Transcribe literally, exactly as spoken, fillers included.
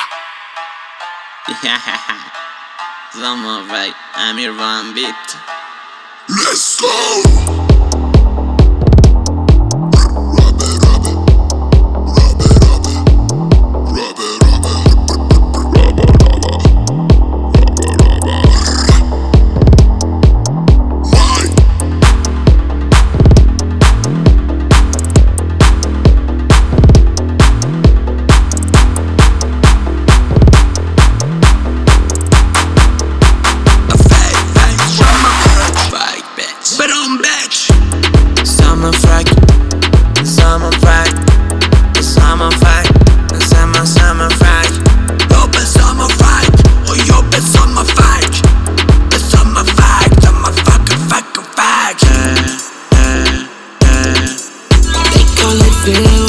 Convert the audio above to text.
Yeah, Zama right, I'm your one beat. Let's go! Summer frag, summer frag, summer frag, summer summer frag. Yo be summer frag, oh yo be summer frag, be summer frag, summer fucking fucking frag. They call it fear.